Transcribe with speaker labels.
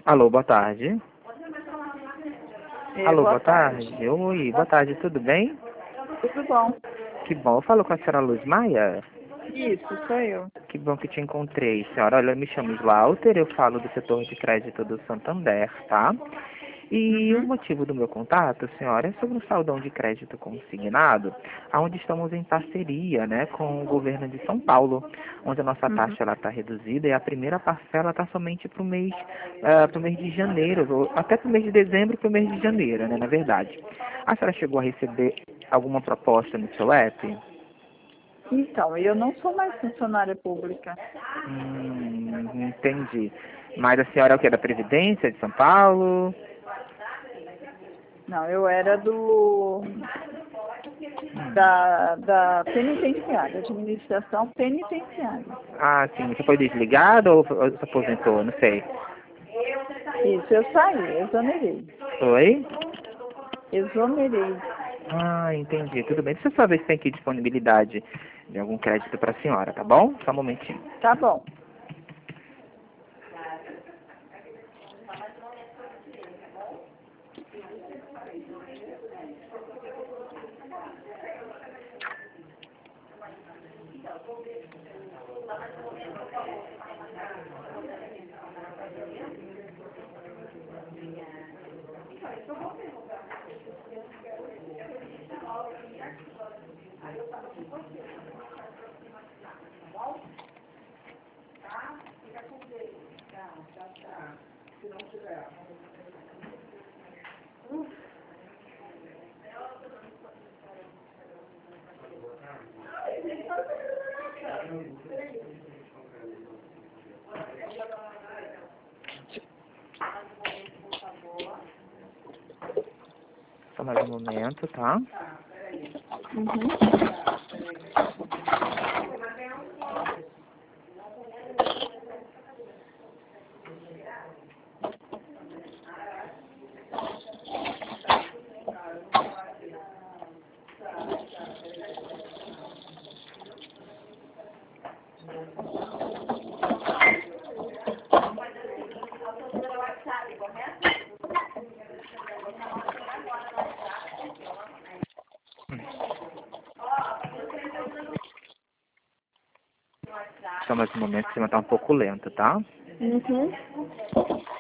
Speaker 1: Alô, boa tarde. Alô,
Speaker 2: Boa
Speaker 1: boa
Speaker 2: tarde.
Speaker 1: tarde. Oi, boa tarde, tudo bem?
Speaker 2: Tudo bom?
Speaker 1: Que bom. Eu falo com a senhora Luz Maia.
Speaker 2: Isso, sou eu.
Speaker 1: Que bom que te encontrei, senhora. Olha, eu me chamo Slaughter, eu falo do setor de crédito do Santander, tá? E o
Speaker 2: Uhum,
Speaker 1: motivo do meu contato, senhora, é sobre um saldão de crédito consignado, onde estamos em parceria, né, com o governo de São Paulo, onde a nossa
Speaker 2: uhum.
Speaker 1: taxa está reduzida e a primeira parcela está somente para o mês, pro mês de janeiro, ou até para o mês de dezembro e para o mês de janeiro, né, na verdade. A senhora chegou a receber alguma proposta no seu app?
Speaker 2: Então, eu não sou mais funcionária pública.
Speaker 1: Entendi. Mas a senhora é o que? Da Previdência de São Paulo?
Speaker 2: Não, eu era da penitenciária, administração penitenciária.
Speaker 1: Ah, sim. Você foi desligado ou se aposentou? Não sei.
Speaker 2: Isso, eu saí, exonerei.
Speaker 1: Foi?
Speaker 2: Exonerei.
Speaker 1: Ah, entendi. Tudo bem. Deixa eu só ver se tem aqui disponibilidade de algum crédito para a senhora, tá bom? Só um momentinho.
Speaker 2: Tá bom.
Speaker 1: Só mais um momento, tá?
Speaker 2: Uhum.
Speaker 1: Só mais um momento, que o sistema tá um pouco lento, tá?
Speaker 2: Uhum.